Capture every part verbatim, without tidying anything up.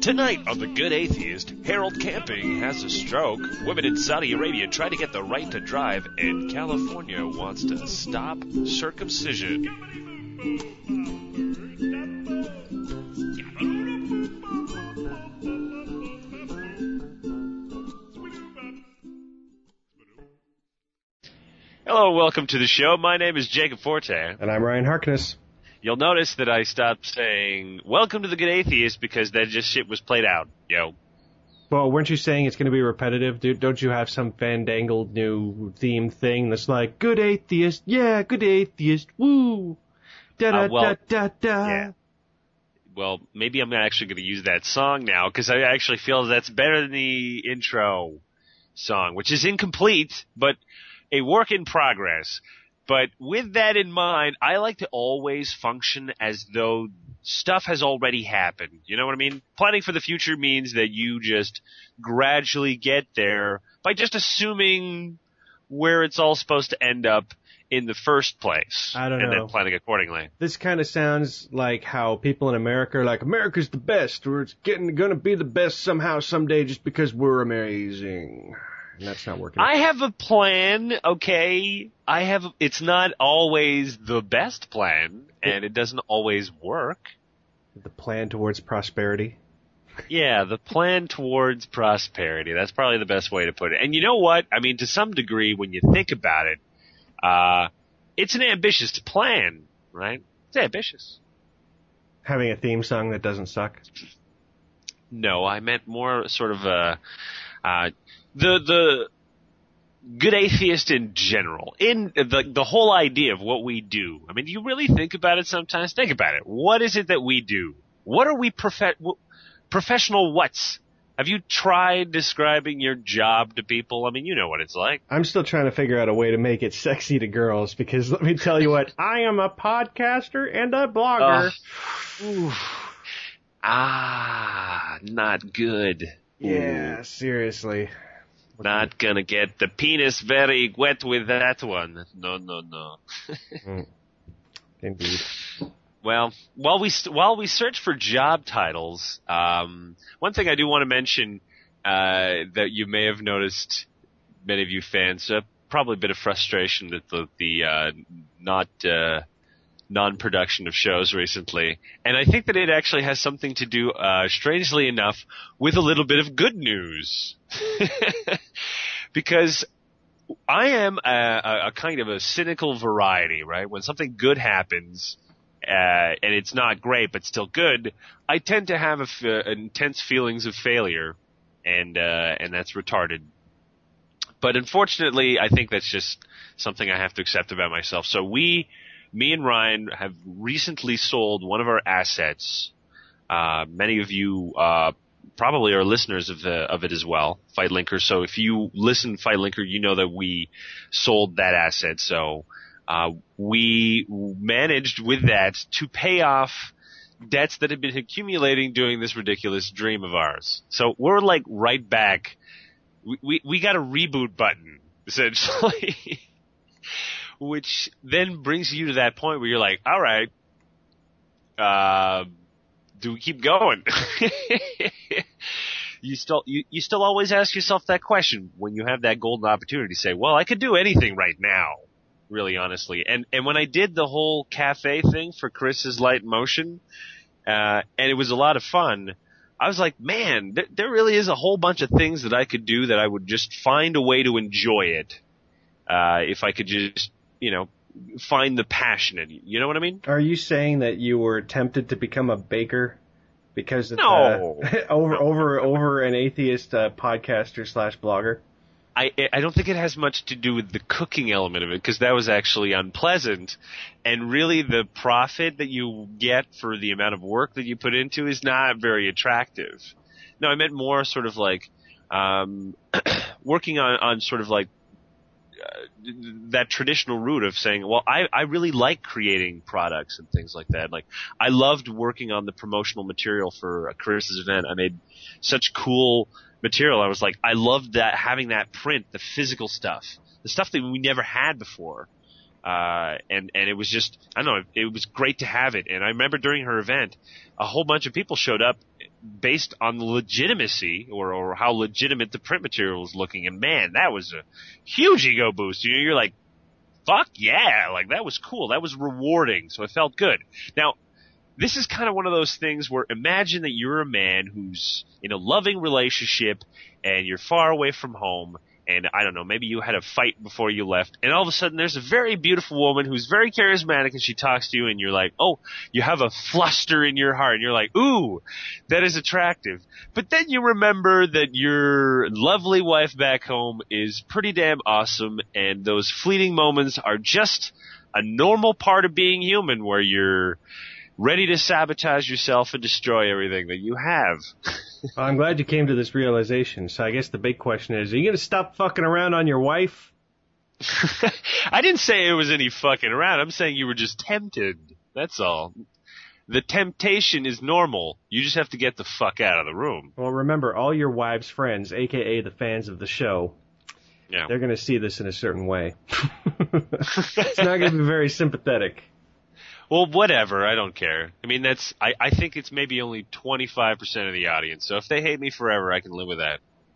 Tonight on The Good Atheist, Harold Camping has a stroke, women in Saudi Arabia try to get the right to drive, and California wants to stop circumcision. Hello, welcome to the show. My name is Jacob Forte. And I'm Ryan Harkness. You'll notice that I stopped saying, welcome to The Good Atheist, because that just shit was played out, yo. Well, weren't you saying it's going to be repetitive? Dude, don't you have some fandangled new theme thing that's like, good atheist, yeah, good atheist, woo, da-da, Uh, well, da-da-da. Yeah. Well, maybe I'm actually going to use that song now, because I actually feel that's better than the intro song, which is incomplete, but a work in progress. But with that in mind, I like to always function as though stuff has already happened. You know what I mean? Planning for the future means that you just gradually get there by just assuming where it's all supposed to end up in the first place. I don't and know. then planning accordingly. This kind of sounds like how people in America are like, America's the best, or it's getting going to be the best somehow someday just because we're amazing. And that's not working. I have a plan, okay? I have, it's not always the best plan, and it doesn't always work. The plan towards prosperity. Yeah, the plan towards prosperity. That's probably the best way to put it. And you know what? I mean, to some degree, when you think about it, uh, it's an ambitious plan, right? It's ambitious. Having a theme song that doesn't suck. No, I meant more sort of a, uh, the, the good atheist in general, in the, the whole idea of what we do. I mean, do you really think about it sometimes? Think about it. What is it that we do? What are we prof- professional what's? Have you tried describing your job to people? I mean, you know what it's like. I'm still trying to figure out a way to make it sexy to girls, because let me tell you what, I am a podcaster and a blogger. Uh, oof. Ah, not good. Yeah, seriously. Not gonna get the penis very wet with that one. No, no, no. mm. Indeed. Well, while we while we search for job titles, um, one thing I do want to mention uh, that you may have noticed, many of you fans, uh, probably a bit of frustration at the the uh, not uh, non-production of shows recently, and I think that it actually has something to do, uh, strangely enough, with a little bit of good news. Because I am a, a kind of a cynical variety, right? When something good happens, uh, and it's not great but still good, I tend to have a f- uh, intense feelings of failure, and uh, and that's retarded. But unfortunately, I think that's just something I have to accept about myself. So we, me and Ryan, have recently sold one of our assets. Uh, many of you uh, probably are listeners of the, of it as well, FightLinker. So if you listen to FightLinker, you know that we sold that asset. So uh, we managed with that to pay off debts that had been accumulating during this ridiculous dream of ours. So we're like right back. We we, we got a reboot button, essentially. Which then brings you to that point where you're like, all right, uh, do we keep going? you still you, you still always ask yourself that question when you have that golden opportunity to say, well, I could do anything right now, really honestly. And and when I did the whole cafe thing for Chris's Light Motion, uh, and it was a lot of fun, I was like, man, th- there really is a whole bunch of things that I could do that I would just find a way to enjoy it, uh, if I could just, you know, find the passion in you. You know what I mean? Are you saying that you were tempted to become a baker because of No. uh, over over over an atheist uh, podcaster slash blogger? I I don't think it has much to do with the cooking element of it, because that was actually unpleasant, and really the profit that you get for the amount of work that you put into is not very attractive. No, I meant more sort of like um, working on on sort of like Uh, that traditional route of saying, well, I, I really like creating products and things like that. Like, I loved working on the promotional material for a Chris's event. I made such cool material. I was like, I loved that, having that print, the physical stuff, the stuff that we never had before. Uh, and, and it was just, I don't know, it, it was great to have it. And I remember during her event, a whole bunch of people showed up based on the legitimacy or, or how legitimate the print material was looking. And man, that was a huge ego boost. You know, you're like, fuck yeah, like that was cool. That was rewarding. So it felt good. Now, this is kind of one of those things where imagine that you're a man who's in a loving relationship and you're far away from home. And I don't know, maybe you had a fight before you left, and all of a sudden there's a very beautiful woman who's very charismatic, and she talks to you, and you're like, oh, you have a fluster in your heart, and you're like, ooh, that is attractive. But then you remember that your lovely wife back home is pretty damn awesome, and those fleeting moments are just a normal part of being human, where you're ready to sabotage yourself and destroy everything that you have. Well, I'm glad you came to this realization. So I guess the big question is, are you going to stop fucking around on your wife? I didn't say it was any fucking around. I'm saying you were just tempted. That's all. The temptation is normal. You just have to get the fuck out of the room. Well, remember, all your wives' friends, a k a the fans of the show, yeah. They're going to see this in a certain way. It's not going to be very sympathetic. Well, whatever. I don't care. I mean, that's. I, I think it's maybe only twenty-five percent of the audience. So if they hate me forever, I can live with that.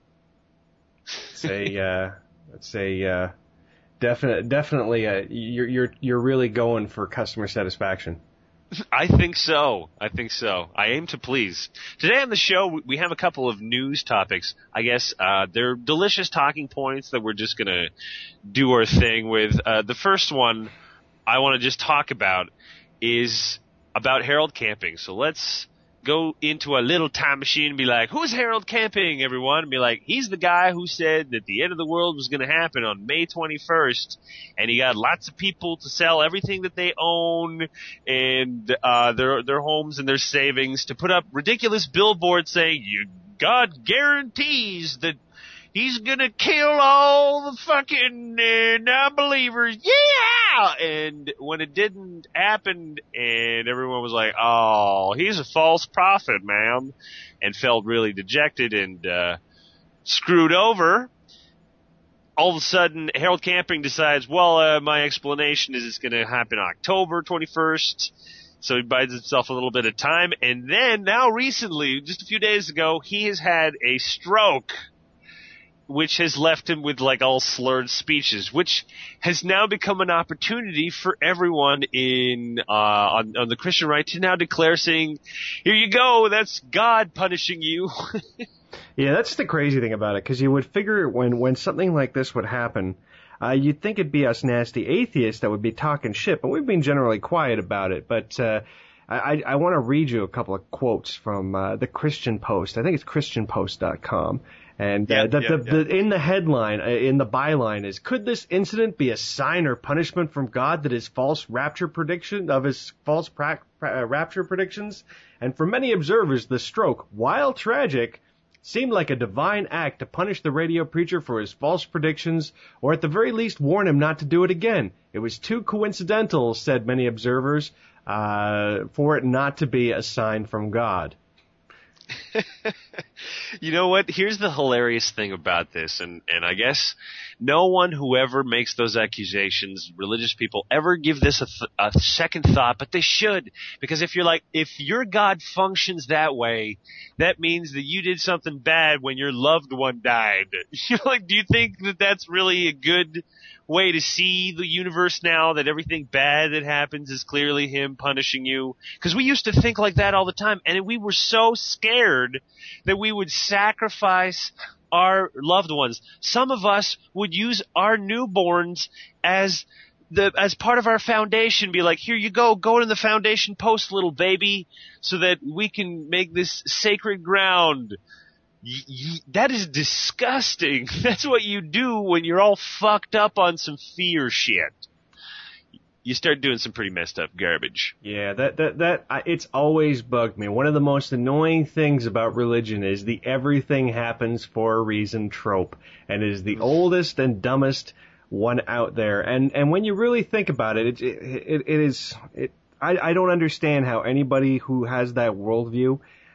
Say, uh, let's say, uh, definite, definitely, uh, you're you're you're really going for customer satisfaction. I think so. I think so. I aim to please. Today on the show, we have a couple of news topics. I guess uh, they're delicious talking points that we're just gonna do our thing with. Uh, the first one I want to just talk about is about Harold Camping. So let's go into a little time machine and be like, who's Harold Camping, everyone? And be like, he's the guy who said that the end of the world was going to happen on May twenty-first, and he got lots of people to sell everything that they own and uh their their homes and their savings to put up ridiculous billboards saying, you God guarantees that he's gonna kill all the fucking uh, non-believers. Yeah! And when it didn't happen, and everyone was like, oh, he's a false prophet, man, and felt really dejected and uh screwed over, all of a sudden, Harold Camping decides, well, uh, my explanation is it's gonna happen October twenty-first. So he buys himself a little bit of time. And then, now recently, just a few days ago, he has had a stroke, which has left him with like all slurred speeches, which has now become an opportunity for everyone in uh on, on the Christian right to now declare, saying, here you go, that's God punishing you. Yeah, that's the crazy thing about it, because you would figure when when something like this would happen, uh you'd think it'd be us nasty atheists that would be talking shit, but we've been generally quiet about it. But uh I, I want to read you a couple of quotes from uh, the Christian Post. I think it's christian post dot com. And uh, yep, the, yep, the, yep. the, in the headline, uh, in the byline is, could this incident be a sign or punishment from God that his false rapture prediction, of his false pra- pra- uh, rapture predictions? And for many observers, the stroke, while tragic, seemed like a divine act to punish the radio preacher for his false predictions, or at the very least warn him not to do it again. It was too coincidental, said many observers, uh, for it not to be a sign from God. You know what? Here's the hilarious thing about this, and, and I guess no one who ever makes those accusations, religious people, ever give this a, th- a second thought, but they should. Because if you're like, if your God functions that way, that means that you did something bad when your loved one died. You're like, do you think that that's really a good way to see the universe now, that everything bad that happens is clearly him punishing you? Because we used to think like that all the time, and we were so scared that we would sacrifice our loved ones. Some of us would use our newborns as the as part of our foundation, be like, here you go, go to the foundation post, little baby, so that we can make this sacred ground. Y- y- that is disgusting. That's what you do when you're all fucked up on some fear shit. You start doing some pretty messed up garbage. Yeah, that that that I, it's always bugged me. One of the most annoying things about religion is the everything happens for a reason trope, and it is the oldest and dumbest one out there. And and when you really think about it, it it, it is it. I, I don't understand how anybody who has that worldview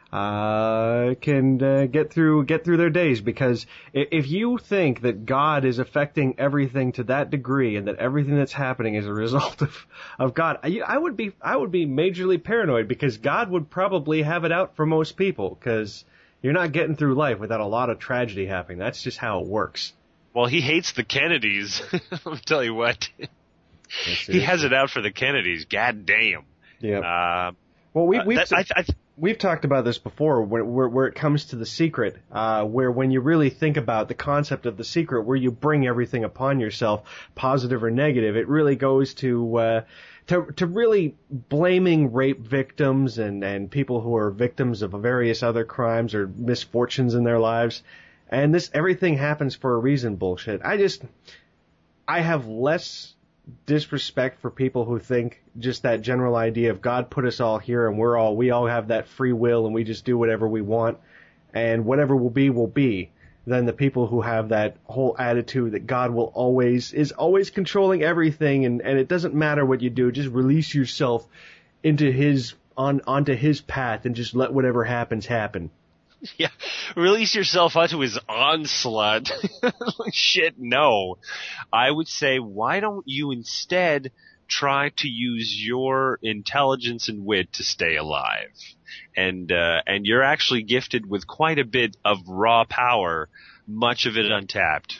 uh, can uh, get through get through their days. Because if you think that God is affecting everything to that degree, and that everything that's happening is a result of of God, I, I would be I would be majorly paranoid, because God would probably have it out for most people, because you're not getting through life without a lot of tragedy happening. That's just how it works. Well, he hates the Kennedys. I'll tell you what. He has it out for the Kennedys. God damn. Yeah. Uh, well, we, we've uh, that, I, I, we've talked about this before, where, where, where it comes to The Secret, uh, where when you really think about the concept of The Secret, where you bring everything upon yourself, positive or negative, it really goes to uh, to to really blaming rape victims and and people who are victims of various other crimes or misfortunes in their lives. And this everything happens for a reason bullshit. I just, I have less disrespect for people who think just that general idea of God put us all here and we're all, we all have that free will and we just do whatever we want and whatever will be, will be, than the people who have that whole attitude that God will always, is always controlling everything and, and it doesn't matter what you do, just release yourself into his, on, onto his path and just let whatever happens happen. Yeah, release yourself onto his onslaught. Shit, no. I would say, why don't you instead try to use your intelligence and wit to stay alive? And uh, and you're actually gifted with quite a bit of raw power, much of it untapped.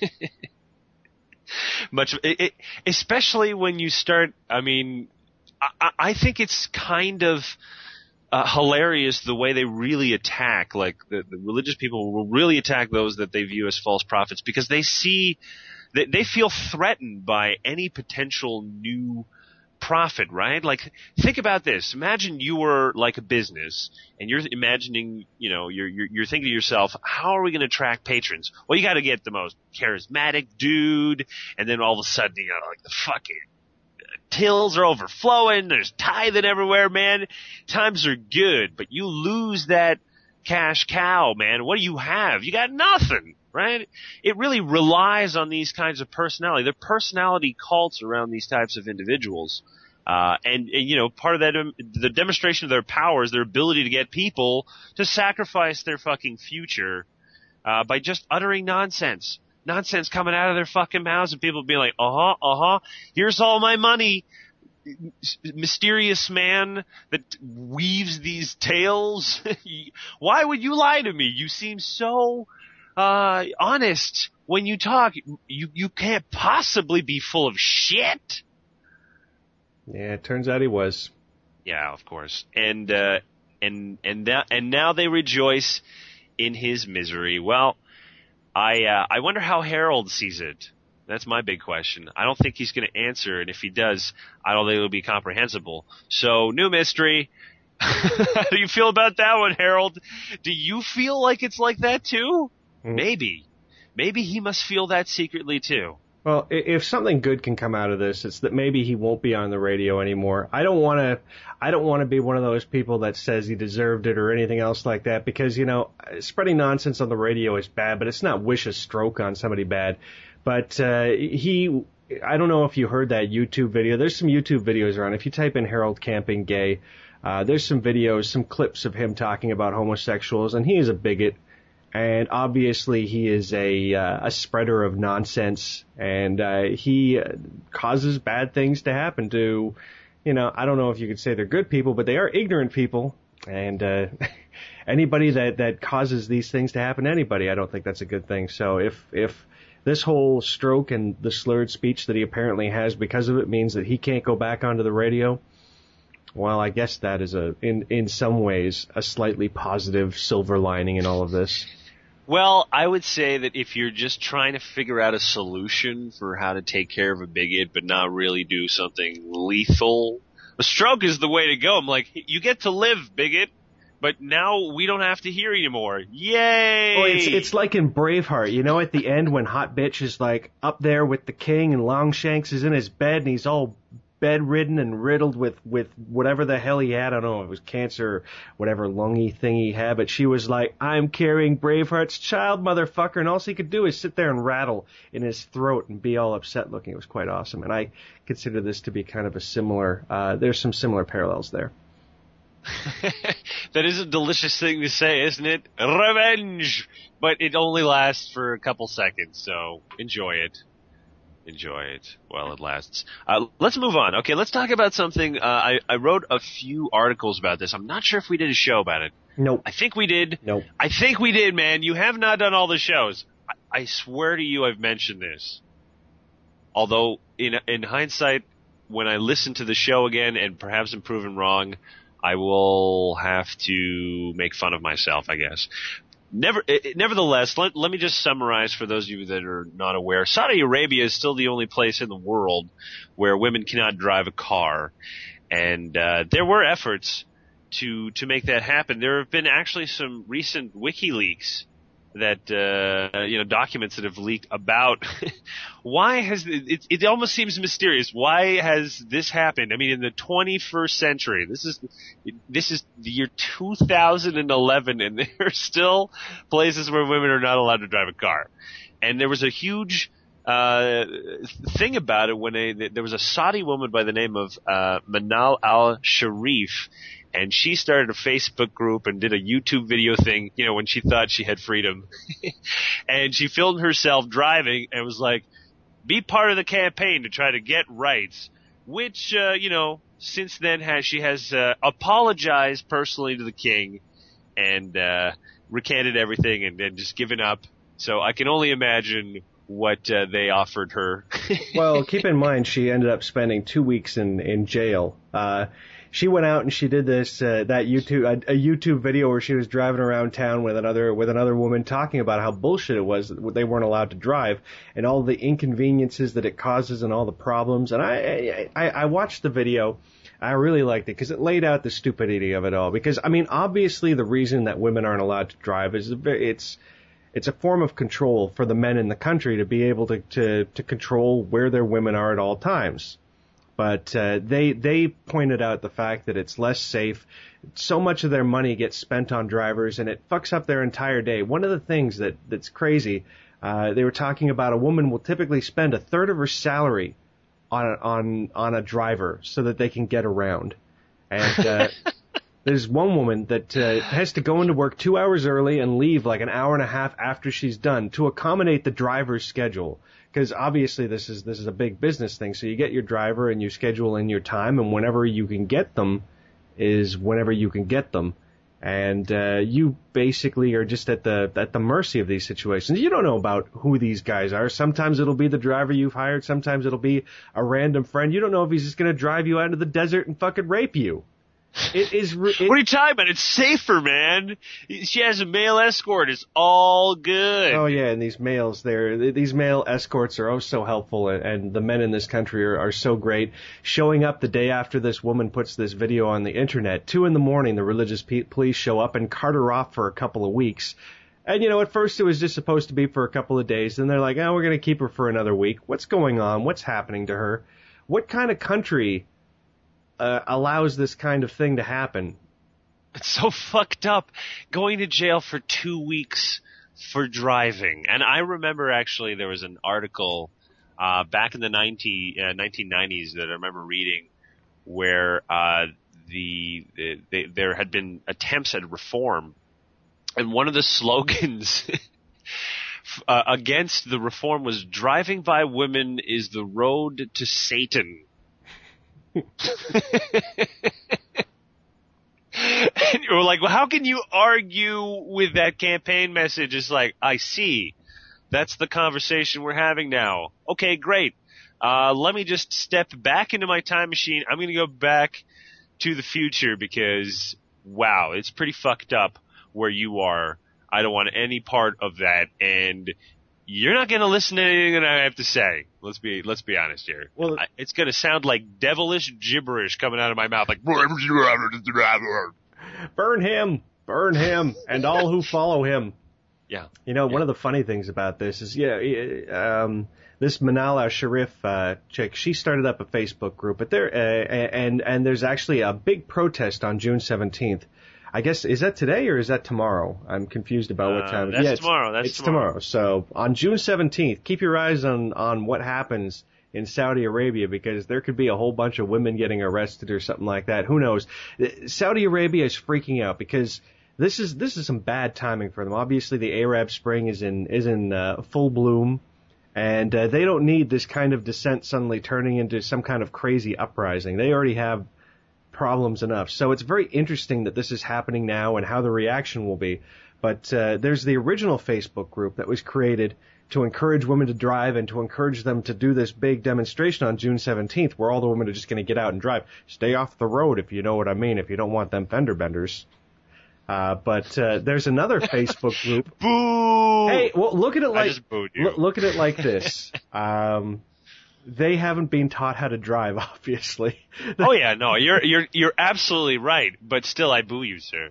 much of it, it, especially when you start. I mean, I, I think it's kind of Uh, hilarious the way they really attack, like the, the religious people will really attack those that they view as false prophets, because they see, they, they feel threatened by any potential new prophet, right? Like, think about this. Imagine you were like a business, and you're imagining, you know, you're, you're, you're thinking to yourself, how are we going to attract patrons? Well, you got to get the most charismatic dude, and then all of a sudden, you know, like the fucking tills are overflowing, there's tithing everywhere, man. Times are good, but you lose that cash cow, man. What do you have? You got nothing, right? It really relies on these kinds of personality. They're personality cults around these types of individuals. Uh, and, and, you know, part of that, um, the demonstration of their power is their ability to get people to sacrifice their fucking future, uh, by just uttering nonsense. Nonsense coming out of their fucking mouths and people being like, uh-huh, uh-huh, here's all my money. Mysterious man that weaves these tales. Why would you lie to me? You seem so uh honest when you talk. You you can't possibly be full of shit. Yeah, it turns out he was. Yeah, of course. And uh and and that and now they rejoice in his misery. Well, I uh, I wonder how Harold sees it. That's my big question. I don't think he's going to answer, and if he does, I don't think it'll be comprehensible. So, new mystery. How do you feel about that one, Harold? Do you feel like it's like that too? Mm. Maybe. Maybe he must feel that secretly too. Well, if something good can come out of this, it's that maybe he won't be on the radio anymore. I don't want to, I don't want to be one of those people that says he deserved it or anything else like that, because, you know, spreading nonsense on the radio is bad, but it's not wish a stroke on somebody bad. But uh, he, I don't know if you heard that YouTube video. There's some YouTube videos around. If you type in Harold Camping Gay, uh, there's some videos, some clips of him talking about homosexuals, and he is a bigot. And obviously he is a uh, a spreader of nonsense, and uh, he causes bad things to happen to, you know, I don't know if you could say they're good people, but they are ignorant people. And uh, anybody that, that causes these things to happen to anybody, I don't think that's a good thing. So if if this whole stroke and the slurred speech that he apparently has because of it means that he can't go back onto the radio, well, I guess that is a in in some ways a slightly positive silver lining in all of this. Well, I would say that if you're just trying to figure out a solution for how to take care of a bigot but not really do something lethal, a stroke is the way to go. I'm like, you get to live, bigot, but now we don't have to hear you anymore. Yay! Oh, it's, it's like in Braveheart, you know, at the end when Hot Bitch is like up there with the king and Longshanks is in his bed and he's all bedridden and riddled with, with whatever the hell he had. I don't know, it was cancer or whatever lungy thing he had, but she was like, I'm carrying Braveheart's child, motherfucker, and all he could do is sit there and rattle in his throat and be all upset looking. It was quite awesome, and I consider this to be kind of a similar, uh, there's some similar parallels there. That is a delicious thing to say, isn't it? Revenge! But it only lasts for a couple seconds, so enjoy it. Enjoy it while it lasts. Uh, let's move on. Okay, let's talk about something. Uh, I, I wrote a few articles about this. I'm not sure if we did a show about it. Nope. I think we did. Nope. I think we did, man. You have not done all the shows. I, I swear to you I've mentioned this. Although, in in hindsight, when I listen to the show again, and perhaps I'm proven wrong, I will have to make fun of myself, I guess. Never, nevertheless, let, let me just summarize for those of you that are not aware. Saudi Arabia is still the only place in the world where women cannot drive a car. And uh, there were efforts to to make that happen. There have been actually some recent WikiLeaks that, uh, you know, documents that have leaked about why has it, it almost seems mysterious. Why has this happened? I mean, in the twenty-first century, this is, this is the year two thousand eleven, and there are still places where women are not allowed to drive a car. And there was a huge, uh, thing about it when a, there was a Saudi woman by the name of, uh, Manal al-Sharif. And she started a Facebook group and did a YouTube video thing, you know, when she thought she had freedom. And she filmed herself driving and was like, be part of the campaign to try to get rights. Which, uh, you know, since then has she has uh, apologized personally to the king and uh, recanted everything and, and just given up. So I can only imagine what uh, they offered her. Well, keep in mind she ended up spending two weeks in, in jail. Uh She went out and she did this uh, that YouTube a, a YouTube video where she was driving around town with another with another woman talking about how bullshit it was that they weren't allowed to drive and all the inconveniences that it causes and all the problems. And I I, I watched the video. I really liked it because it laid out the stupidity of it all. Because I mean, obviously the reason that women aren't allowed to drive is it's it's a form of control for the men in the country to be able to to, to control where their women are at all times. But uh, they they pointed out the fact that it's less safe. So much of their money gets spent on drivers, and it fucks up their entire day. One of the things that that's crazy, uh, they were talking about a woman will typically spend a third of her salary on a, on on a driver so that they can get around. And uh, there's one woman that uh, has to go into work two hours early and leave like an hour and a half after she's done to accommodate the driver's schedule. Because obviously this is this is a big business thing. So you get your driver and you schedule in your time, and whenever you can get them is whenever you can get them. And uh, you basically are just at the at the mercy of these situations. You don't know about who these guys are. Sometimes it'll be the driver you've hired. Sometimes it'll be a random friend. You don't know if he's just going to drive you out into the desert and fucking rape you. It is. Re- it, what are you talking about? It's safer, man. She has a male escort. It's all good. Oh yeah, and these males, they're these male escorts are oh so helpful, and, and the men in this country are, are so great. Showing up the day after this woman puts this video on the internet, two in the morning, the religious pe- police show up and cart her off for a couple of weeks. And you know, at first it was just supposed to be for a couple of days, and they're like, oh, we're going to keep her for another week. What's going on? What's happening to her? What kind of country Uh, allows this kind of thing to happen? It's so fucked up. Going to jail for two weeks for driving. And I remember actually there was an article uh, back in the ninety, uh, nineteen nineties that I remember reading where uh, the, the, the there had been attempts at reform, and one of the slogans uh, against the reform was "Driving by women is the road to Satan." And you're like, well, how can you argue with that campaign message? It's like, I see. That's the conversation we're having now. Okay, great. Uh, let me just step back into my time machine. I'm going to go back to the future because, wow, it's pretty fucked up where you are. I don't want any part of that. And you're not going to listen to anything that I have to say. Let's be let's be honest here. Well, I, it's going to sound like devilish gibberish coming out of my mouth, like burn him, burn him, and all who follow him. Yeah. You know, yeah. one of the funny things about this is, yeah, um, this Manal al-Sharif uh, chick, she started up a Facebook group, but there uh, and and there's actually a big protest on June seventeenth. I guess, is that today or is that tomorrow? I'm confused about what Uh, time. that's yeah, it's, tomorrow. That's it's tomorrow. tomorrow. So on June seventeenth, keep your eyes on, on what happens in Saudi Arabia, because there could be a whole bunch of women getting arrested or something like that. Who knows? Saudi Arabia is freaking out because this is this is some bad timing for them. Obviously, the Arab Spring is in is in uh, full bloom, and uh, they don't need this kind of dissent suddenly turning into some kind of crazy uprising. They already have problems enough. So it's very interesting that this is happening now and how the reaction will be. But uh, there's the original Facebook group that was created to encourage women to drive and to encourage them to do this big demonstration on June seventeenth where all the women are just going to get out and drive. Stay off the road, if you know what I mean, if you don't want them fender benders. Uh, but uh, there's another Facebook group. Boo! Hey, well, look at it like I just booed you. look, look at it like this. Um, they haven't been taught how to drive, obviously. Oh yeah, no, you're you're you're absolutely right, but still, I boo you, sir.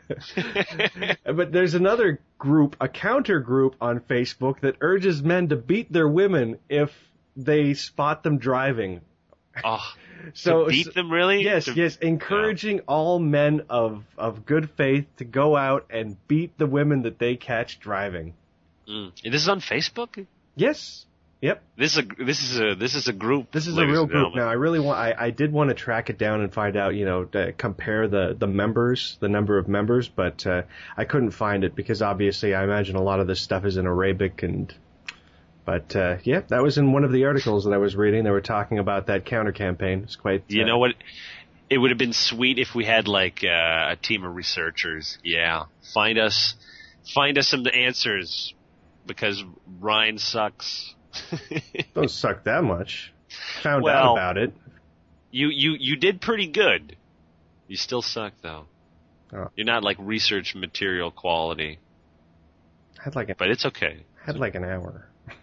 But there's another group, a counter group on Facebook that urges men to beat their women if they spot them driving. Oh, So to beat them, really? Yes, To- yes, encouraging yeah. all men of of good faith to go out and beat the women that they catch driving. Mm. And this is on Facebook? Yes. Yep. This is a this is a this is a group. This is a real group. Now, I really want. I, I did want to track it down and find out. You know, to compare the the members, the number of members, but uh, I couldn't find it because obviously I imagine a lot of this stuff is in Arabic and. But uh, yeah, that was in one of the articles that I was reading. They were talking about that counter campaign. It's quite. You uh, know what? It would have been sweet if we had like uh, a team of researchers. Yeah, find us, find us some answers, because Ryan sucks. Don't suck that much. Found well, out about it. You you you did pretty good. You still suck though. Oh. You're not like research material quality. Had like a, but it's okay. Had like an hour.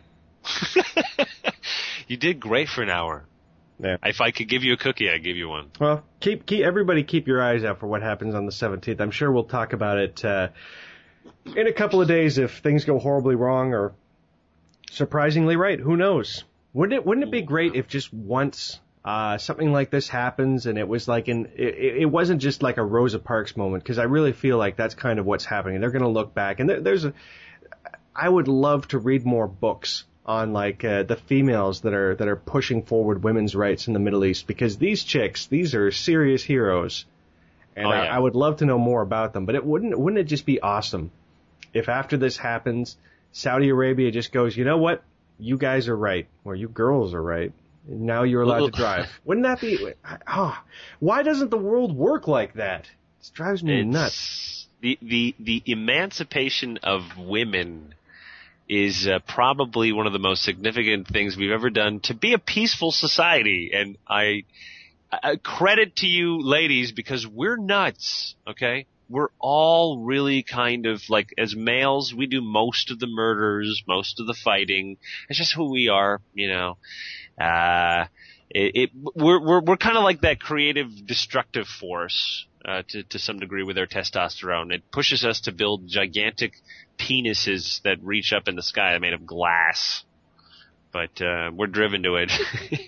You did great for an hour. Yeah. If I could give you a cookie, I'd give you one. Well, keep keep everybody keep your eyes out for what happens on the seventeenth. I'm sure we'll talk about it uh, in a couple of days if things go horribly wrong or surprisingly right. Who knows? Wouldn't it wouldn't it be great if just once uh, something like this happens and it was like an it, it wasn't just like a Rosa Parks moment, because I really feel like that's kind of what's happening. They're going to look back and there, there's a. I would love to read more books on like uh, the females that are that are pushing forward women's rights in the Middle East, because these chicks, these are serious heroes, and oh, yeah. I, I would love to know more about them. But it wouldn't wouldn't it just be awesome if after this happens, Saudi Arabia just goes, you know what, you guys are right, or you girls are right, now you're allowed to drive. Wouldn't that be? Oh, why doesn't the world work like that? It drives me it's, nuts. The the the emancipation of women is uh, probably one of the most significant things we've ever done to be a peaceful society. And I, I credit to you ladies, because we're nuts, okay? We're all really kind of like, as males, we do most of the murders, most of the fighting. It's just who we are, you know. Uh, it, it we're we're we're kind of like that creative destructive force uh, to to some degree with our testosterone. It pushes us to build gigantic penises that reach up in the sky, made of glass, but uh, we're driven to it.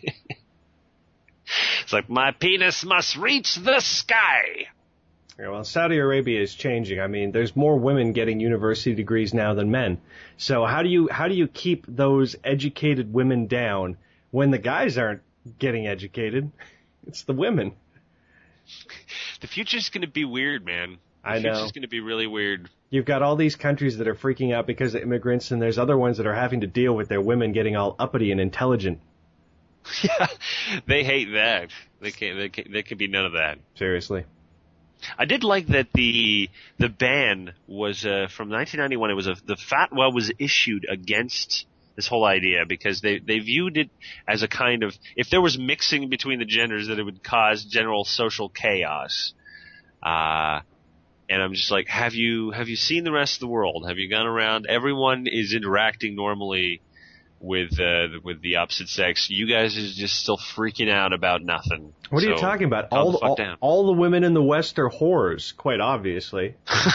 It's like, my penis must reach the sky. Yeah, well, Saudi Arabia is changing. I mean, there's more women getting university degrees now than men. So how do you how do you keep those educated women down when the guys aren't getting educated? It's the women. The future's going to be weird, man. The I know. The future's going to be really weird. You've got all these countries that are freaking out because of immigrants, and there's other ones that are having to deal with their women getting all uppity and intelligent. Yeah, they hate that. They can't. They can't, there could be none of that. Seriously. I did like that the the ban was uh, from nineteen ninety-one. It was a the fatwa was issued against this whole idea because they they viewed it as a kind of, if there was mixing between the genders, that it would cause general social chaos. Uh And I'm just like, have you have you seen the rest of the world? Have you gone around? Everyone is interacting normally with uh, with the opposite sex. You guys is just still freaking out about nothing. What so, are you talking about? Calm All the the, all, down. all the women in the West are whores, quite obviously.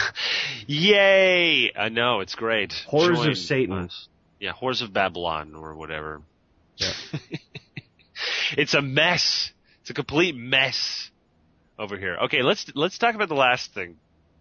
Yay! I know, it's great. Whores Join of Satan. us. Yeah, whores of Babylon or whatever. Yeah. It's a mess. It's a complete mess over here. Okay, let's let's talk about the last thing.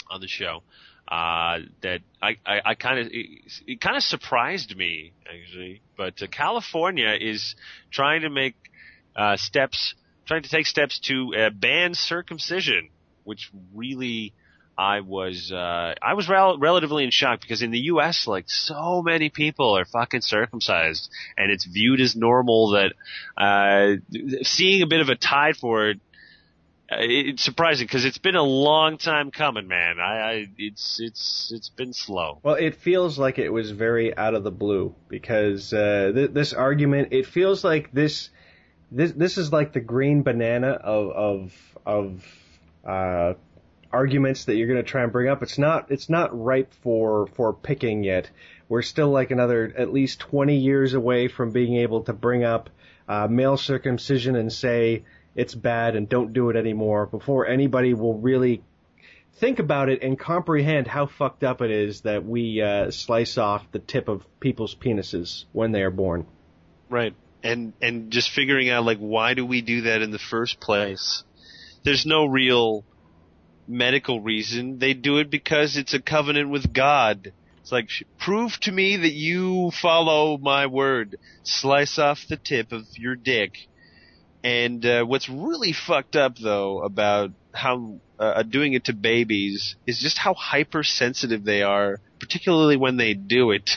on the show. Uh, that I, I, I kind of, it, it kind of surprised me, actually. But uh, California is trying to make uh, steps, trying to take steps to uh, ban circumcision, which really I was, uh, I was rel- relatively in shock because in the U S, like, so many people are fucking circumcised, and it's viewed as normal that, uh, seeing a bit of a tide for it, it's surprising because it's been a long time coming, man. I, I, it's, it's, it's been slow. Well, it feels like it was very out of the blue because uh, th- this argument. It feels like this, this, this is like the green banana of of of uh, arguments that you're going to try and bring up. It's not, it's not ripe for for picking yet. We're still like another at least twenty years away from being able to bring up uh, male circumcision and say it's bad and don't do it anymore before anybody will really think about it and comprehend how fucked up it is that we uh, slice off the tip of people's penises when they are born. Right. And and just figuring out, like, why do we do that in the first place? There's no real medical reason. They do it because it's a covenant with God. It's like, prove to me that you follow my word. Slice off the tip of your dick. And uh, what's really fucked up, though, about how uh, doing it to babies is just how hypersensitive they are, particularly when they do it.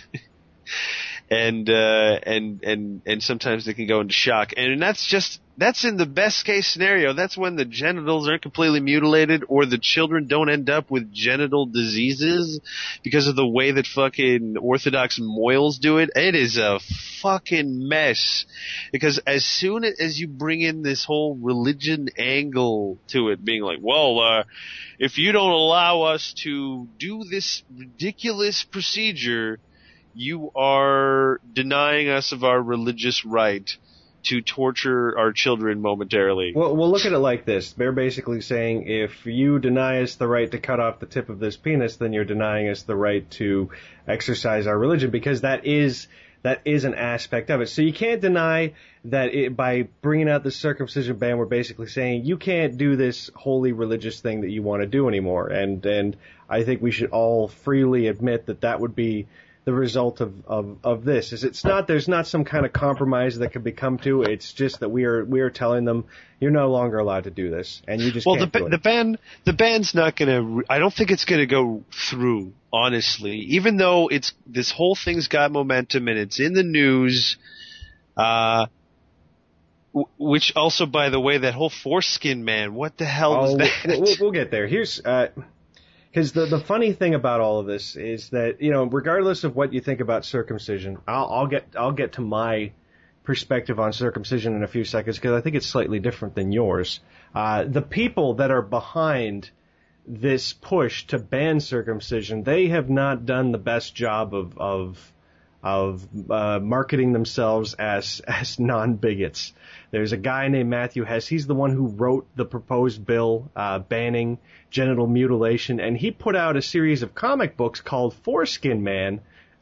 and uh, and and and sometimes they can go into shock. And that's just that's in the best case scenario. That's when the genitals aren't completely mutilated, or the children don't end up with genital diseases because of the way that fucking Orthodox moils do it. It is a fucking mess. Because as soon as you bring in this whole religion angle to it, being like, well, uh, if you don't allow us to do this ridiculous procedure, you are denying us of our religious right to torture our children momentarily. Well, we'll look at it like this. They're basically saying if you deny us the right to cut off the tip of this penis, then you're denying us the right to exercise our religion, because that is that is an aspect of it. So you can't deny that it, by bringing out the circumcision ban, we're basically saying you can't do this holy religious thing that you want to do anymore. And and I think we should all freely admit that that would be the result of, of, of this. Is it's not, there's not some kind of compromise that can be come to. It's just that we are, we are telling them you're no longer allowed to do this, and you just well, can't the, do it. the ban, the ban's not gonna, I don't think it's gonna go through, honestly, even though it's, this whole thing's got momentum and it's in the news, uh, w- which also, by the way, that whole foreskin man, what the hell was oh, that? We'll, we'll get there. Here's, uh, Because the, the funny thing about all of this is that, you know, regardless of what you think about circumcision, I'll, I'll get I'll get to my perspective on circumcision in a few seconds, because I think it's slightly different than yours. Uh, the people that are behind this push to ban circumcision, they have not done the best job of of of uh, marketing themselves as as non-bigots. There's a guy named Matthew Hess. He's the one who wrote the proposed bill uh, banning genital mutilation, and he put out a series of comic books called Foreskin Man,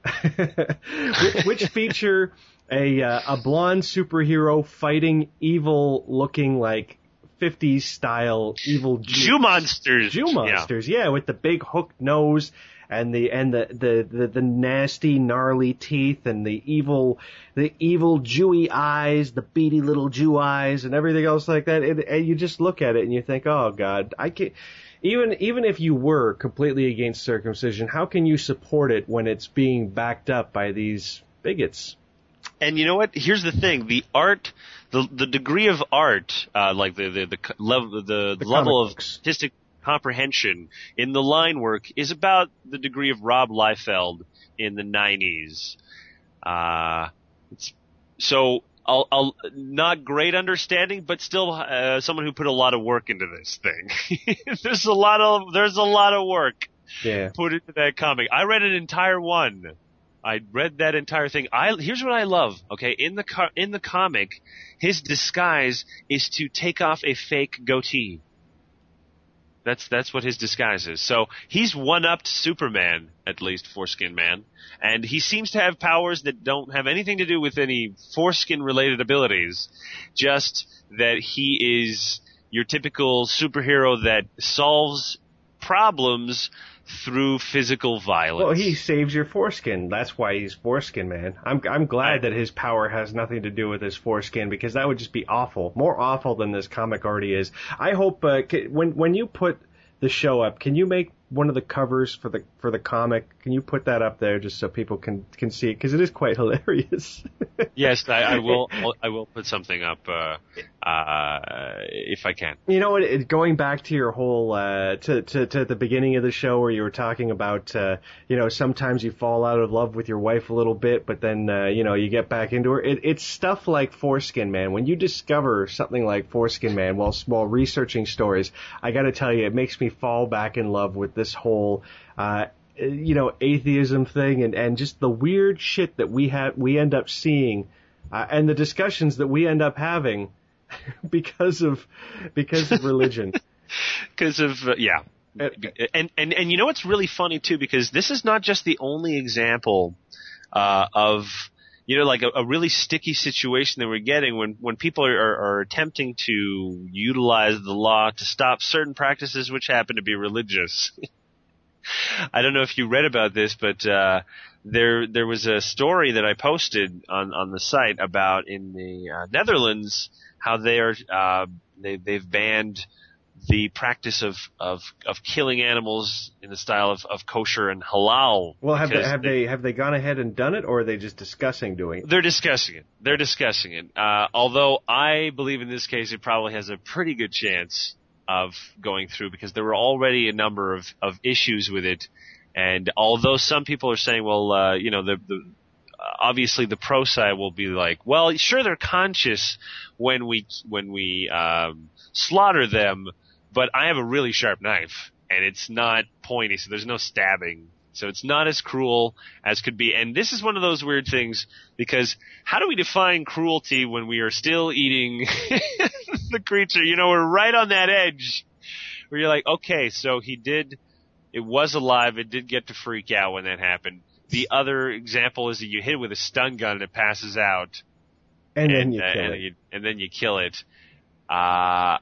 which, which feature a uh, a blonde superhero fighting evil-looking, like fifties style evil Jew monsters. Jew monsters, yeah. yeah, with the big hooked nose and the and the, the, the, the nasty, gnarly teeth and the evil the evil Jewy eyes, the beady little Jew eyes, and everything else like that. And, and you just look at it and you think, oh God, I can't. Even even if you were completely against circumcision, how can you support it when it's being backed up by these bigots? And you know what? Here's the thing: the art, the the degree of art, uh, like the the the level the, the level of artistic comprehension in the line work is about the degree of Rob Liefeld in the nineties. Uh, it's so. I'll, I'll, not great understanding, but still uh, someone who put a lot of work into this thing. there's a lot of there's a lot of work yeah. put into that comic. I read an entire one. I read that entire thing. I here's what I love. Okay, in the car, in the comic, his disguise is to take off a fake goatee. That's that's what his disguise is. So he's one-upped Superman, at least Foreskin Man, and he seems to have powers that don't have anything to do with any foreskin-related abilities, just that he is your typical superhero that solves problems through physical violence. Well, he saves your foreskin. That's why he's Foreskin Man. I'm I'm glad I, that his power has nothing to do with his foreskin, because that would just be awful, more awful than this comic already is. I hope uh, when when you put the show up, can you make one of the covers for the for the comic? Can you put that up there just so people can can see it, because it is quite hilarious. Yes, I, I will. I will put something up uh, uh, if I can. You know, it, going back to your whole uh, to, to to the beginning of the show where you were talking about, uh, you know, sometimes you fall out of love with your wife a little bit, but then uh, you know you get back into her. It, it's stuff like Foreskin Man. When you discover something like Foreskin Man while while researching stories, I got to tell you, it makes me fall back in love with this whole. Uh, you know, atheism thing and, and just the weird shit that we have, we end up seeing, uh, and the discussions that we end up having because of, because of religion. Because of, uh, yeah. And, and, and you know what's really funny too, because this is not just the only example, uh, of, you know, like a, a really sticky situation that we're getting when, when people are, are, are attempting to utilize the law to stop certain practices which happen to be religious. I don't know if you read about this, but uh, there there was a story that I posted on, on the site about in the uh, Netherlands how they are uh, they they've banned the practice of, of, of killing animals in the style of, of kosher and halal. Well, have they, have they have they gone ahead and done it, or are they just discussing doing it? They're discussing it. They're discussing it. Uh, although I believe in this case it probably has a pretty good chance of going through, because there were already a number of, of issues with it. And although some people are saying, well, uh, you know, the, the, obviously the pro side will be like, well, sure, they're conscious when we, when we, um, slaughter them, but I have a really sharp knife and it's not pointy, so there's no stabbing. So it's not as cruel as could be. And this is one of those weird things, because how do we define cruelty when we are still eating the creature? You know, we're right on that edge where you're like, okay, so he did, it was alive, it did get to freak out when that happened. The other example is that you hit it with a stun gun and it passes out. And, and then you uh, kill and it. You, and then you kill it. Uh,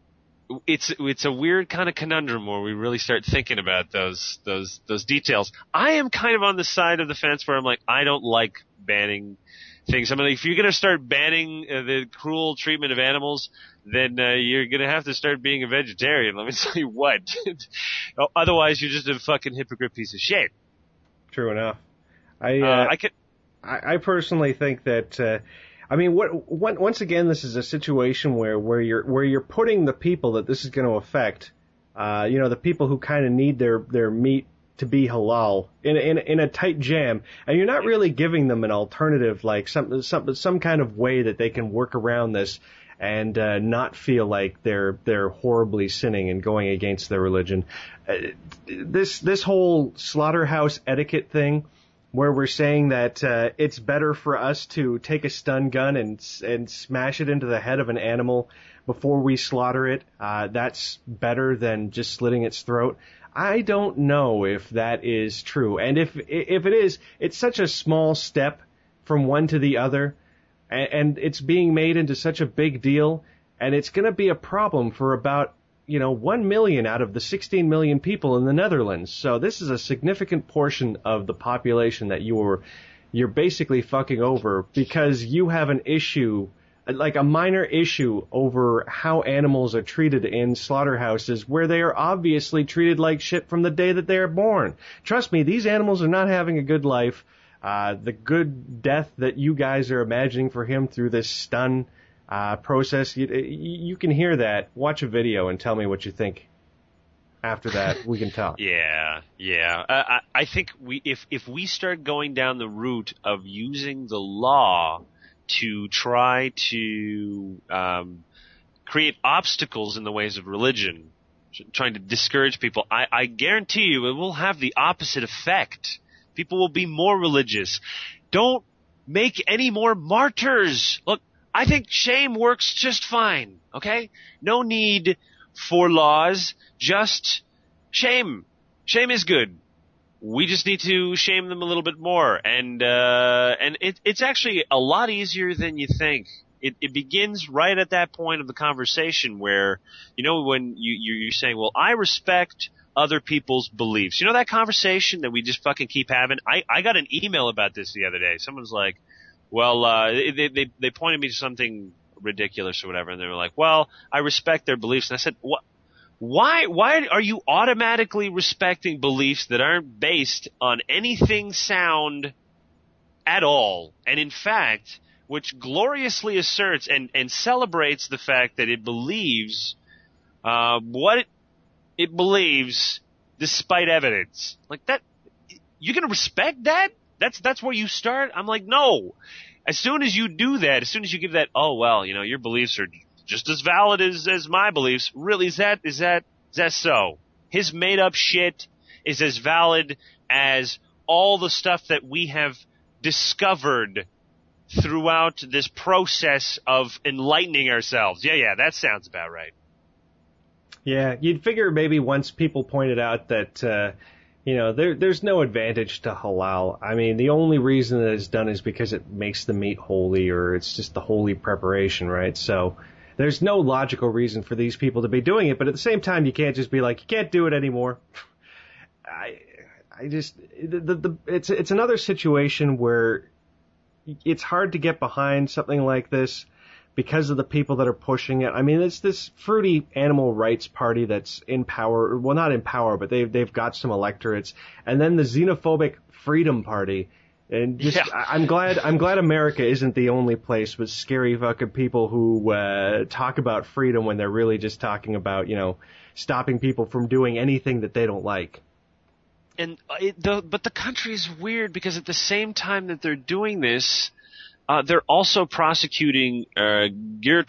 It's it's a weird kind of conundrum where we really start thinking about those those those details. I am kind of on the side of the fence where I'm like, I don't like banning things. I mean, if you're going to start banning uh, the cruel treatment of animals, then uh, you're going to have to start being a vegetarian. Let me tell you what. Otherwise, you're just a fucking hypocrite piece of shit. True enough. I uh, uh, I could. I, I personally think that. Uh, I mean, what, what, once again, this is a situation where, where you're where you're putting the people that this is going to affect, uh, you know, the people who kind of need their, their meat to be halal in in in a tight jam, and you're not really giving them an alternative, like some some some kind of way that they can work around this and uh, not feel like they're they're horribly sinning and going against their religion. Uh, this this whole slaughterhouse etiquette thing, where we're saying that uh, it's better for us to take a stun gun and and smash it into the head of an animal before we slaughter it. Uh, that's better than just slitting its throat. I don't know if that is true, and if if it is, it's such a small step from one to the other, and, and it's being made into such a big deal, and it's going to be a problem for about, you know, one million out of the sixteen million people in the Netherlands. So this is a significant portion of the population that you're, you're basically fucking over because you have an issue, like a minor issue over how animals are treated in slaughterhouses where they are obviously treated like shit from the day that they are born. Trust me, these animals are not having a good life. Uh, the good death that you guys are imagining for him through this stun Uh, process, you, you can hear that. Watch a video and tell me what you think. After that, we can talk. Yeah, yeah. Uh, I, I think we, if if we start going down the route of using the law to try to um, create obstacles in the ways of religion, trying to discourage people, I, I guarantee you it will have the opposite effect. People will be more religious. Don't make any more martyrs. Look, I think shame works just fine, okay? No need for laws, just shame. Shame is good. We just need to shame them a little bit more. And uh and it, it's actually a lot easier than you think. It, it begins right at that point of the conversation where, you know, when you, you're saying, well, I respect other people's beliefs. You know that conversation that we just fucking keep having? I, I got an email about this the other day. Someone's like, well, uh, they, they, they pointed me to something ridiculous or whatever, and they were like, well, I respect their beliefs. And I said, what? Why, why are you automatically respecting beliefs that aren't based on anything sound at all? And in fact, which gloriously asserts and, and celebrates the fact that it believes, uh, what it, it believes despite evidence. Like that, you're gonna respect that? That's, that's where you start? I'm like, no. As soon as you do that, as soon as you give that, oh, well, you know, your beliefs are just as valid as, as my beliefs. Really, is that, is that, is that so? His made up shit is as valid as all the stuff that we have discovered throughout this process of enlightening ourselves. Yeah, yeah, that sounds about right. Yeah, you'd figure maybe once people pointed out that, uh, you know, there, there's no advantage to halal. I mean, the only reason that it's done is because it makes the meat holy, or it's just the holy preparation, right? So there's no logical reason for these people to be doing it, but at the same time, you can't just be like, you can't do it anymore. I, I just, the, the, the it's, it's another situation where it's hard to get behind something like this because of the people that are pushing it. I mean, it's this fruity animal rights party that's in power. Well, not in power, but they've, they've got some electorates. And then the xenophobic Freedom Party. And just, yeah. I'm glad, I'm glad America isn't the only place with scary fucking people who, uh, talk about freedom when they're really just talking about, you know, stopping people from doing anything that they don't like. And it, the, but the country is weird because at the same time that they're doing this, uh, they're also prosecuting, uh, Geert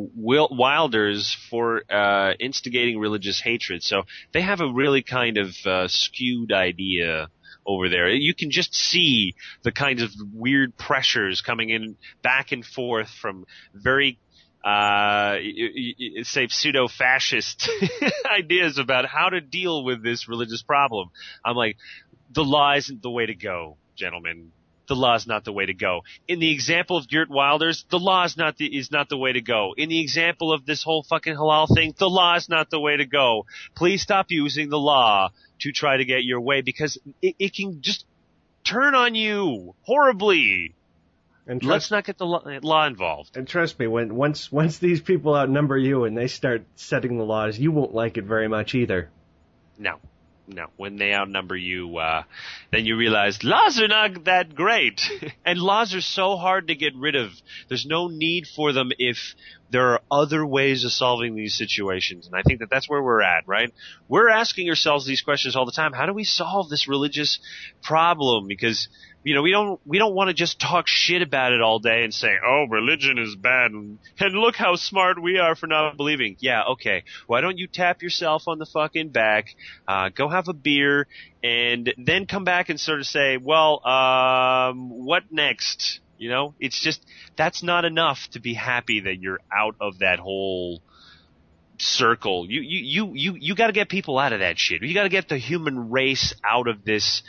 Wilders for, uh, instigating religious hatred. So they have a really kind of, uh, skewed idea over there. You can just see the kinds of weird pressures coming in back and forth from very, uh, say pseudo-fascist ideas about how to deal with this religious problem. I'm like, the law isn't the way to go, gentlemen. The law is not the way to go. In the example of Geert Wilders, the law is not the, is not the way to go. In the example of this whole fucking halal thing, the law is not the way to go. Please stop using the law to try to get your way, because it, it can just turn on you horribly. And trust, let's not get the law, law involved. And trust me, when once once these people outnumber you and they start setting the laws, you won't like it very much either. No. No, when they outnumber you, uh, then you realize laws are not that great. And laws are so hard to get rid of. There's no need for them if there are other ways of solving these situations. And I think that that's where we're at, right? We're asking ourselves these questions all the time. How do we solve this religious problem? Because, you know, we don't, we don't want to just talk shit about it all day and say, oh, religion is bad and look how smart we are for not believing. Yeah, okay. Why don't you tap yourself on the fucking back, uh, go have a beer, and then come back and sort of say, well, um, what next? You know, it's just, that's not enough to be happy that you're out of that whole circle. You, you, you, you, you gotta get people out of that shit. You gotta get the human race out of this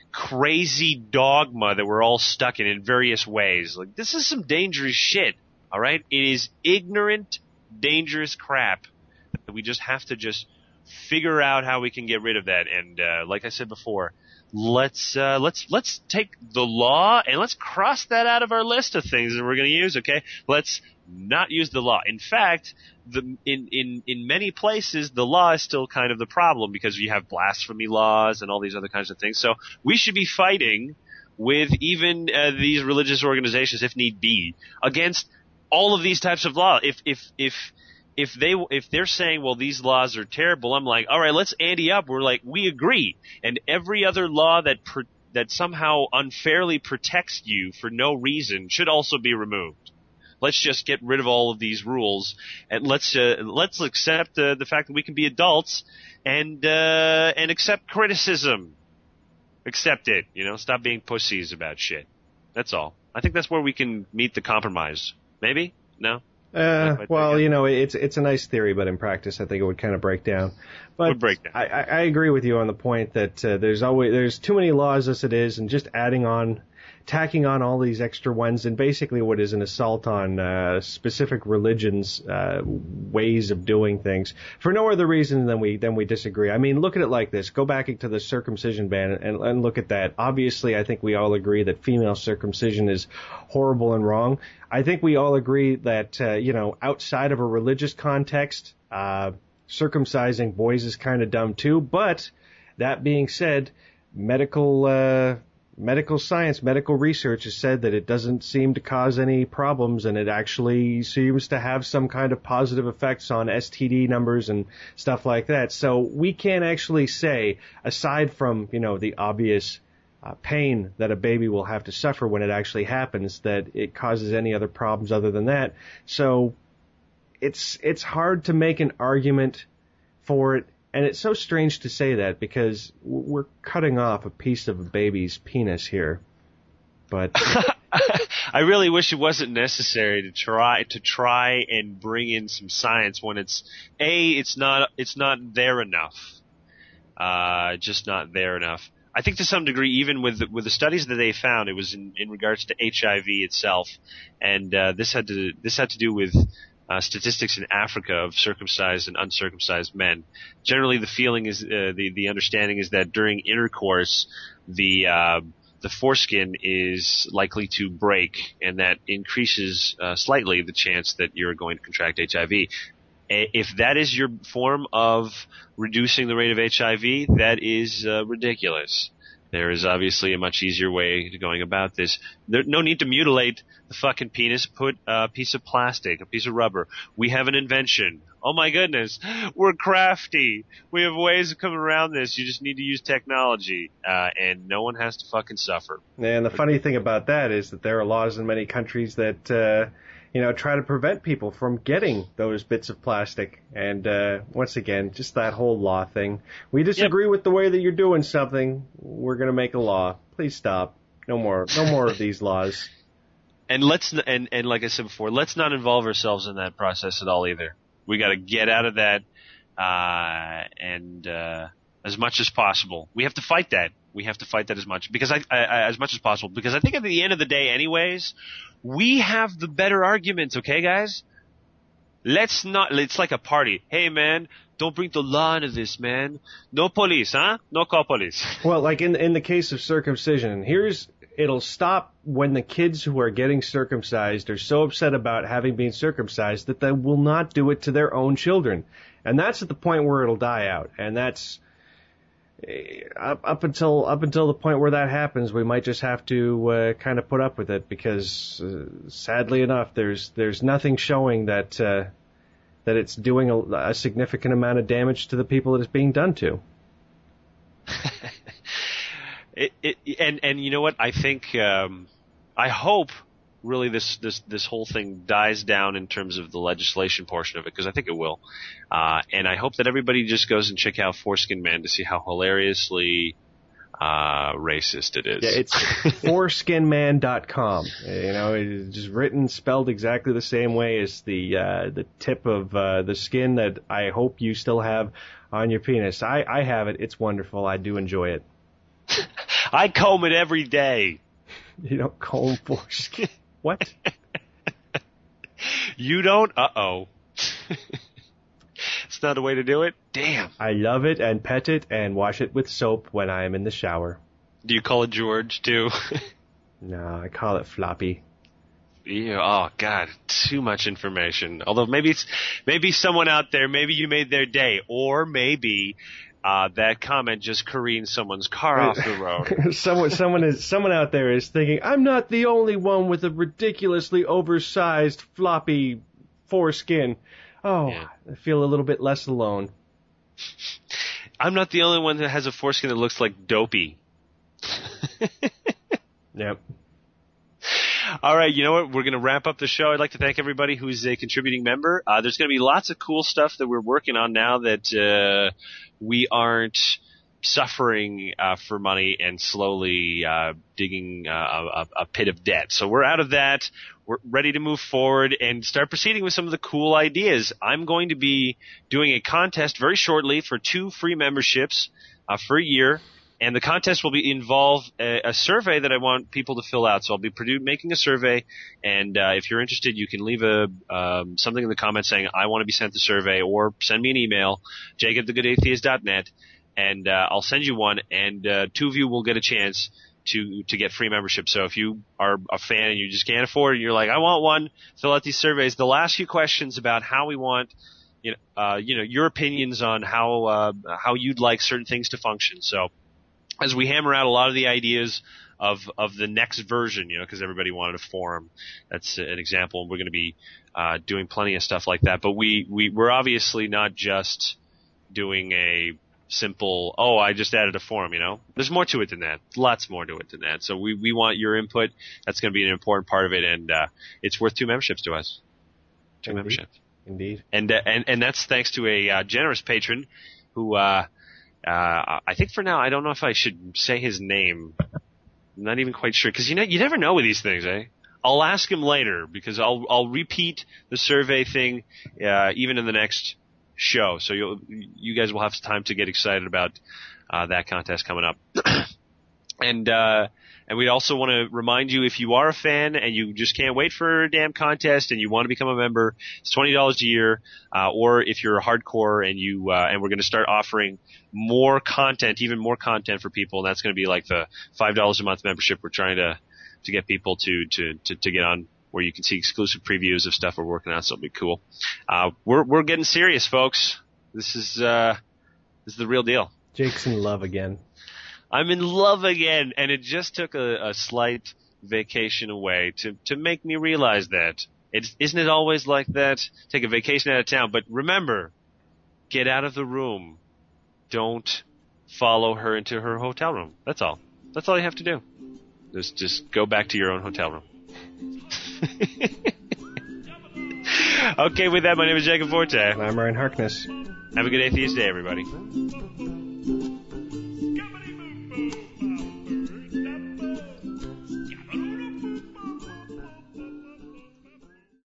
crazy dogma that we're all stuck in in various ways. Like, this is some dangerous shit, all right? It is ignorant, dangerous crap that we just have to just figure out how we can get rid of that. And uh, like I said before, let's uh, let's let's take the law and let's cross that out of our list of things that we're going to use. Okay, let's not use the law. In fact, the, in, in, in many places, the law is still kind of the problem because you have blasphemy laws and all these other kinds of things. So we should be fighting with even uh, these religious organizations, if need be, against all of these types of law. If if if if they if they're saying, well, these laws are terrible, I'm like, all right, let's ante up. We're like, we agree, and every other law that pr- that somehow unfairly protects you for no reason should also be removed. Let's just get rid of all of these rules, and let's uh, let's accept uh, the fact that we can be adults and uh, and accept criticism. Accept it, you know. Stop being pussies about shit. That's all. I think that's where we can meet the compromise. Maybe? No? Uh, well, you know, it's it's a nice theory, but in practice, I think it would kind of break down. But would break down. I, I agree with you on the point that uh, there's always there's too many laws as it is, and just adding on tacking on all these extra ones and basically what is an assault on uh, specific religions' uh, ways of doing things for no other reason than we than we disagree. I mean, look at it like this. Go back to the circumcision ban and, and look at that. Obviously, I think we all agree that female circumcision is horrible and wrong. I think we all agree that, uh, you know, outside of a religious context, uh, circumcising boys is kind of dumb too. But that being said, medical uh, medical science, medical research has said that it doesn't seem to cause any problems, and it actually seems to have some kind of positive effects on S T D numbers and stuff like that. So we can't actually say, aside from, you know, the obvious uh, pain that a baby will have to suffer when it actually happens, that it causes any other problems other than that. So it's it's hard to make an argument for it. And it's so strange to say that because we're cutting off a piece of a baby's penis here. But I really wish it wasn't necessary to try to try and bring in some science when it's a it's not it's not there enough. Uh, just not there enough. I think to some degree, even with the, with the studies that they found, it was in, in regards to H I V itself, and uh, this had to this had to do with Uh, statistics in Africa of circumcised and uncircumcised men. Generally, the feeling is, uh, the the understanding is that during intercourse, the uh, the foreskin is likely to break, and that increases uh, slightly the chance that you're going to contract H I V. If that is your form of reducing the rate of H I V, that is uh, ridiculous. There is obviously a much easier way to going about this. There's no need to mutilate the fucking penis. Put a piece of plastic, a piece of rubber. We have an invention. Oh my goodness. We're crafty. We have ways of coming around this. You just need to use technology. Uh, and no one has to fucking suffer. And the funny thing about that is that there are laws in many countries that, uh, you know, try to prevent people from getting those bits of plastic. And uh, once again, just that whole law thing. We disagree yep. with the way that you're doing something. We're going to make a law. Please stop. No more. No more of these laws. And let's and and like I said before, let's not involve ourselves in that process at all either. We got to get out of that, uh, and uh, as much as possible, we have to fight that. We have to fight that as much because I, I as much as possible because I think at the end of the day, anyways, we have the better arguments. Okay, guys, let's not. It's like a party. Hey, man, don't bring the law into this, man. No police, huh? No call police. Well, like in in the case of circumcision, here's. It'll stop when the kids who are getting circumcised are so upset about having been circumcised that they will not do it to their own children. And that's at the point where it'll die out. And that's up, up until up until the point where that happens, we might just have to uh, kind of put up with it because, uh, sadly enough, there's there's nothing showing that uh, that it's doing a, a significant amount of damage to the people that it's being done to. It, it, and, and you know what? I think, um, I hope really this, this, this whole thing dies down in terms of the legislation portion of it, because I think it will. Uh, and I hope that everybody just goes and check out Foreskin Man to see how hilariously, uh, racist it is. Yeah, it's foreskin man dot com. You know, it's just written, spelled exactly the same way as the, uh, the tip of, uh, the skin that I hope you still have on your penis. I, I have it. It's wonderful. I do enjoy it. I comb it every day. You don't comb foreskin. What? You don't? Uh-oh. It's not a way to do it? Damn. I love it and pet it and wash it with soap when I am in the shower. Do you call it George, too? No, I call it Floppy. Yeah, oh, God, too much information. Although maybe it's, maybe someone out there, maybe you made their day, or maybe... Uh, that comment just careened someone's car off the road. someone, someone is, someone out there is thinking, I'm not the only one with a ridiculously oversized floppy foreskin. Oh, yeah. I feel a little bit less alone. I'm not the only one that has a foreskin that looks like Dopey. Yep. All right, you know what? We're going to wrap up the show. I'd like to thank everybody who's a contributing member. Uh, there's going to be lots of cool stuff that we're working on now that uh, we aren't suffering uh, for money and slowly uh, digging uh, a, a pit of debt. So we're out of that. We're ready to move forward and start proceeding with some of the cool ideas. I'm going to be doing a contest very shortly for two free memberships uh, for a year. And the contest will be involve a, a survey that I want people to fill out. So I'll be produ- making a survey, and uh, if you're interested, you can leave a um, something in the comments saying I want to be sent the survey, or send me an email, jake at the good atheist dot net, and uh, I'll send you one. And uh, two of you will get a chance to to get free membership. So if you are a fan and you just can't afford it, you're like, I want one, fill out these surveys. They'll ask you questions about how we want, you know, uh, you know, your opinions on how uh, how you'd like certain things to function. So as we hammer out a lot of the ideas of of the next version, you know, because everybody wanted a forum. That's an example. We're going to be uh, doing plenty of stuff like that. But we, we, we're obviously not just doing a simple, oh, I just added a forum, you know. There's more to it than that. Lots more to it than that. So we, we want your input. That's going to be an important part of it, and uh, it's worth two memberships to us. Two Indeed. memberships. Indeed. And, uh, and, and that's thanks to a uh, generous patron who, uh, uh, I think for now, I don't know if I should say his name. I'm not even quite sure, because you know, you never know with these things, eh? I'll ask him later, because I'll, I'll repeat the survey thing, uh, even in the next show. So you'll, you guys will have time to get excited about, uh, that contest coming up. and, uh, and we also want to remind you, if you are a fan and you just can't wait for a damn contest and you want to become a member, it's twenty dollars a year. Uh, or if you're a hardcore and you, uh, and we're going to start offering more content, even more content for people. And that's going to be like the five dollars a month membership. We're trying to, to get people to, to, to, to get on, where you can see exclusive previews of stuff we're working on. So it'll be cool. Uh, we're, we're getting serious, folks. This is, uh, this is the real deal. Jake's in love again. I'm in love again, and it just took a, a slight vacation away to, to make me realize that. It's, isn't it always like that? Take a vacation out of town, but remember, get out of the room. Don't follow her into her hotel room. That's all. That's all you have to do. Just, just go back to your own hotel room. Okay, with that, my name is Jacob Forte. And I'm Ryan Harkness. Have a good atheist day, everybody.